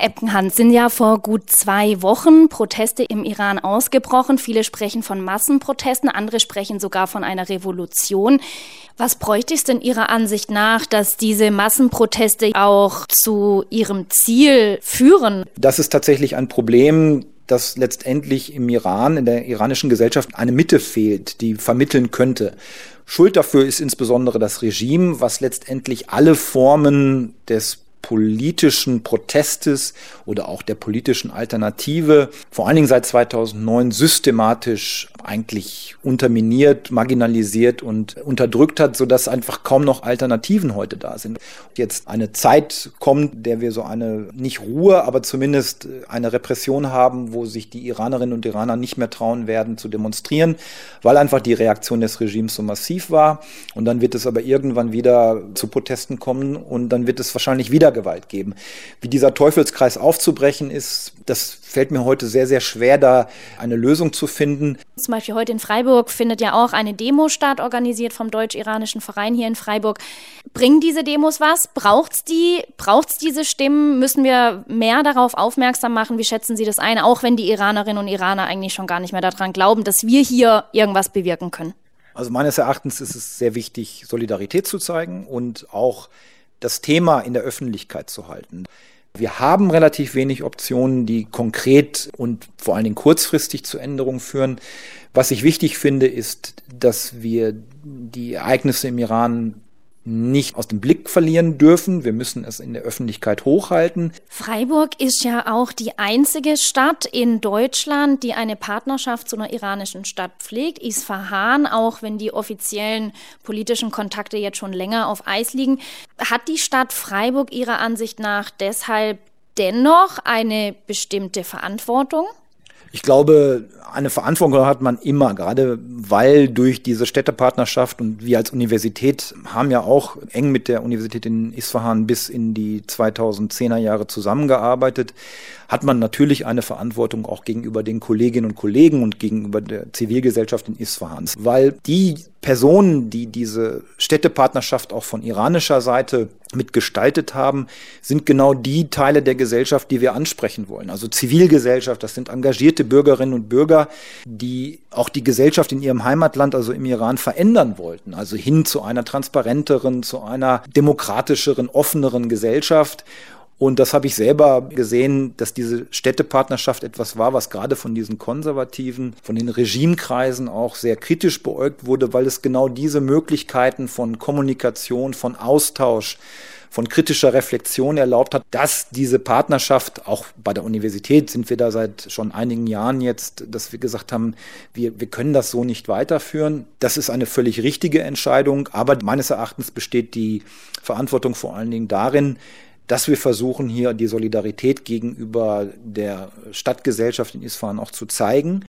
Epkenhans, sind ja vor gut 2 Wochen Proteste im Iran ausgebrochen. Viele sprechen von Massenprotesten, andere sprechen sogar von einer Revolution. Was bräuchte es denn Ihrer Ansicht nach, dass diese Massenproteste auch zu ihrem Ziel führen? Das ist tatsächlich ein Problem, dass letztendlich im Iran, in der iranischen Gesellschaft, eine Mitte fehlt, die vermitteln könnte. Schuld dafür ist insbesondere das Regime, was letztendlich alle Formen des politischen Protestes oder auch der politischen Alternative, vor allen Dingen seit 2009, systematisch eigentlich unterminiert, marginalisiert und unterdrückt hat, sodass einfach kaum noch Alternativen heute da sind. Jetzt eine Zeit kommt, der wir so eine, nicht Ruhe, aber zumindest eine Repression haben, wo sich die Iranerinnen und Iraner nicht mehr trauen werden zu demonstrieren, weil einfach die Reaktion des Regimes so massiv war. Und dann wird es aber irgendwann wieder zu Protesten kommen und dann wird es wahrscheinlich wieder Gewalt geben. Wie dieser Teufelskreis aufzubrechen ist, das fällt mir heute sehr, sehr schwer, da eine Lösung zu finden. Zum Beispiel heute in Freiburg findet ja auch eine Demo statt, organisiert vom Deutsch-Iranischen Verein hier in Freiburg. Bringen diese Demos was? Braucht's diese Stimmen? Müssen wir mehr darauf aufmerksam machen? Wie schätzen Sie das ein? Auch wenn die Iranerinnen und Iraner eigentlich schon gar nicht mehr daran glauben, dass wir hier irgendwas bewirken können. Also meines Erachtens ist es sehr wichtig, Solidarität zu zeigen und auch das Thema in der Öffentlichkeit zu halten. Wir haben relativ wenig Optionen, die konkret und vor allen Dingen kurzfristig zu Änderungen führen. Was ich wichtig finde, ist, dass wir die Ereignisse im Iran nicht aus dem Blick verlieren dürfen. Wir müssen es in der Öffentlichkeit hochhalten. Freiburg ist ja auch die einzige Stadt in Deutschland, die eine Partnerschaft zu einer iranischen Stadt pflegt. Isfahan, auch wenn die offiziellen politischen Kontakte jetzt schon länger auf Eis liegen. Hat die Stadt Freiburg Ihrer Ansicht nach deshalb dennoch eine bestimmte Verantwortung? Ich glaube, eine Verantwortung hat man immer, gerade weil durch diese Städtepartnerschaft und wir als Universität haben ja auch eng mit der Universität in Isfahan bis in die 2010er Jahre zusammengearbeitet, hat man natürlich eine Verantwortung auch gegenüber den Kolleginnen und Kollegen und gegenüber der Zivilgesellschaft in Isfahan. Weil die Personen, die diese Städtepartnerschaft auch von iranischer Seite mitgestaltet haben, sind genau die Teile der Gesellschaft, die wir ansprechen wollen. Also Zivilgesellschaft, das sind engagierte Bürgerinnen und Bürger, die auch die Gesellschaft in ihrem Heimatland, also im Iran, verändern wollten. Also hin zu einer transparenteren, zu einer demokratischeren, offeneren Gesellschaft. Und das habe ich selber gesehen, dass diese Städtepartnerschaft etwas war, was gerade von diesen Konservativen, von den Regimekreisen auch sehr kritisch beäugt wurde, weil es genau diese Möglichkeiten von Kommunikation, von Austausch, von kritischer Reflexion erlaubt hat, dass diese Partnerschaft, auch bei der Universität sind wir da seit schon einigen Jahren jetzt, dass wir gesagt haben, wir können das so nicht weiterführen. Das ist eine völlig richtige Entscheidung, aber meines Erachtens besteht die Verantwortung vor allen Dingen darin, dass wir versuchen, hier die Solidarität gegenüber der Stadtgesellschaft in Isfahan auch zu zeigen.